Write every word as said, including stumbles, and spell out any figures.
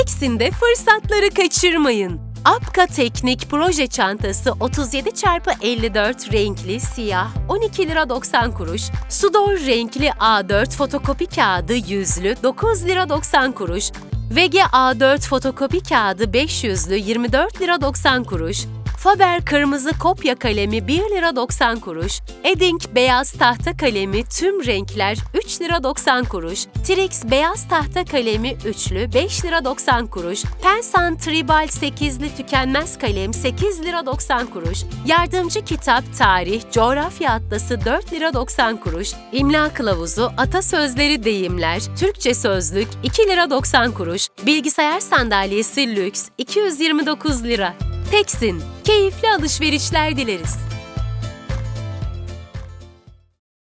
Teksin'de fırsatları kaçırmayın. Apka Teknik proje çantası otuz yedi çarpı elli dört renkli siyah on iki lira doksan kuruş, Sudor renkli A dört fotokopi kağıdı yüzlü dokuz lira doksan kuruş, V G A dört fotokopi kağıdı beş yüzlü yirmi dört lira doksan kuruş, Faber kırmızı kopya kalemi bir lira doksan kuruş, Edding beyaz tahta kalemi tüm renkler üç lira doksan kuruş, Trix beyaz tahta kalemi üçlü beş lira doksan kuruş, Pensan Tribal sekizli tükenmez kalem sekiz lira doksan kuruş, yardımcı kitap tarih, coğrafya atlası dört lira doksan kuruş, imla kılavuzu, atasözleri deyimler, Türkçe sözlük iki lira doksan kuruş, bilgisayar sandalyesi lüks iki yüz yirmi dokuz lira. Teksin, keyifli alışverişler dileriz.